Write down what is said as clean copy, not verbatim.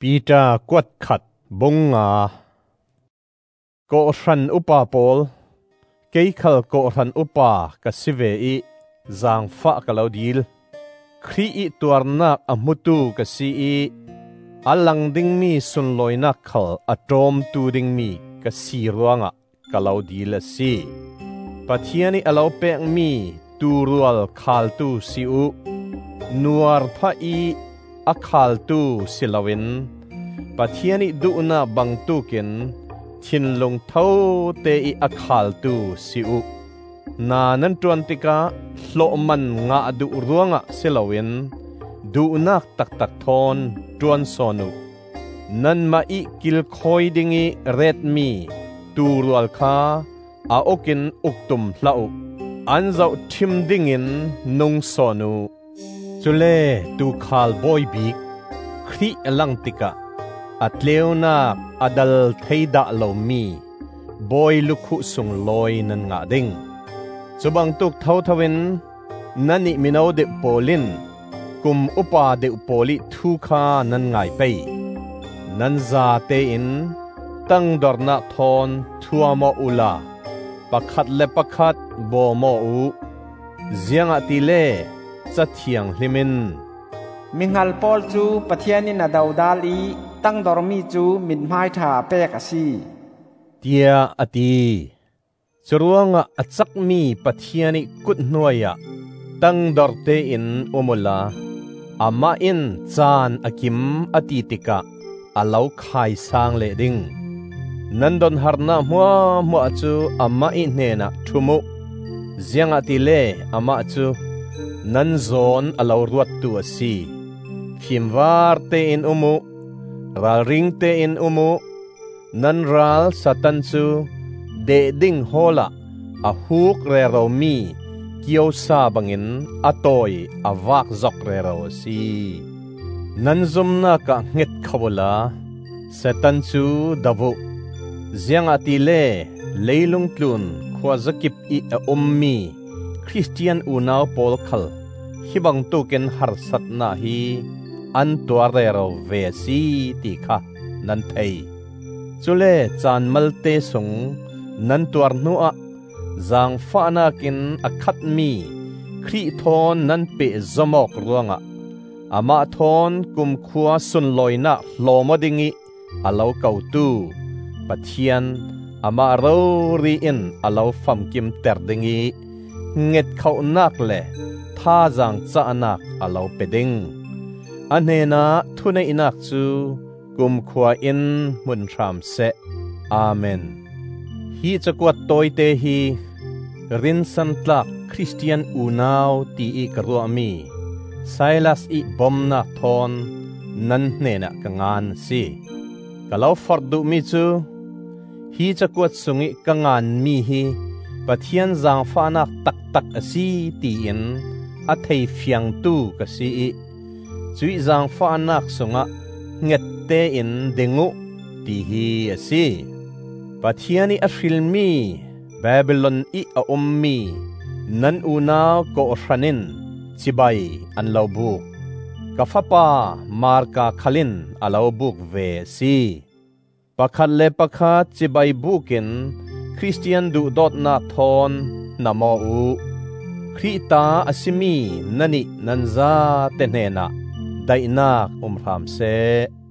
Peter กวดขัดบงงาโกรันอุปาปอลเกยขลโกรันอุปากสิเวอีจางฟ้ากะลาวดีลครีอีตัวนักอมุตุกสิอีอลังดิงมีสุนลอยนักขลอตรมตูดิงมีกสีรวงะกะลาวดีลสิปัทยานิอลาวเปงมีตูรัวลขาลตูสิอุนัวร์พะอีอขาลตูสิลาวินปัทยานิดูนาบังตูกินทินลงเท่าเตอีอขาลตูสิอุนานันตวนติกาโลมันงาดูรัวงะสิลาวินดูนักตักตักทอนตวนสอนุนันมาอีกิลคอยดิงีเรดมีตูรัวลคาอาโอกินอุกตุมลาอุอันเจ้าทิมดิงินนุงสอนุจุเลตูคาลบอยบิกครีอลังติกะอัตเลวนาอดัลเทดะลมีบอยลุคุสุงลอยนันงาดิงจุบังตุกเท่าทวินนันนิมินาวเดปโปลินกุมอุปาเดปโปลิทูคานันไงไปนันซาเตอินตั้งดอร์นาทอนทัวมออุลาปักขัดเลปักขัดบอมออูเจียงอติเลจัดเทียงลิมินมิงัลปอลจูปะเทียนินาดาวดาลีตั้งดอร์มีจูมินไม้ถาเปกสีเตียอติจรวงอัจักมีปะเทียนิกุดนวยะตั้งดอร์เตอินอุมุลาอามาอินจานอากิมอติติกะอาลาวขายสางเลดิงนันดอนฮาร์นามัวจูอามาอินเนนะทุมุเจียงอติเลอามาจูนันโซนอาลาวรวดตัวสีฟิมวาร์เตอินอุมุรัลริงเตอินอุมุนันรัลสัตันจูเดดิงโฮละอาฮูกเรโรมีเกียวซาบังินอตอยอาวากจอกเรโรสีนันซุมนากะเง็ดขบลาสัตันจูดาวุเจียงอติเลเลลุงตลุนขวาสกิบอีอุมมีคริสเตียนอูนาวปอลคัลฮิบังตุเกนฮาร์สัตนาฮีอันตัวเรโรเวซีติค่ะนันเทยจุเลจานมัลเตสงนันตัวนัวจางฟานากินอคัดมีครีทอนนันเปจมอกรวงอามาทอนกุมขวาสุนลอยนะโลมดิงิอาลาวเกาตูปัทเทียนอามาโรรีอินอาลาวฟัมกิมเตอร์ดิงิเง็ดเขานักเลท่าจางจะนักอาลาวเปดิงอันเนนะทุนอินักจูกุมขวาอินมุนทรามเซอาเมนฮีจะกวดตัวเตฮีรินสันตลักคริสเตียนอูนาวตีอีกรัวมีไซลัสอีบอมนาทอนนันเนนะกังงานสิกะลาวฟอร์ดูมิจูฮีจะกวดสุงิกังงานมีฮีปะเทียนจางฟ้านักตักอสีตีอินอัทยฟียงตูกสีจุยจางฟ้านักสุงะเง็ดเตอินเดงูตีฮีอสีปะเทียนีอัฟริลมีบาบิลอนอีออุมมีนันอูนาวโกรันินจิบายอันลาวบุกกาฟปามาร์กาขลินอัลาวบุกเวซีปะขัดเลปะขัดจิบายบุกินคริสเตียนดูดอดนาทอนนามอูคริตาอสิมีนันินันซาเตเนนะไดนักรามเซ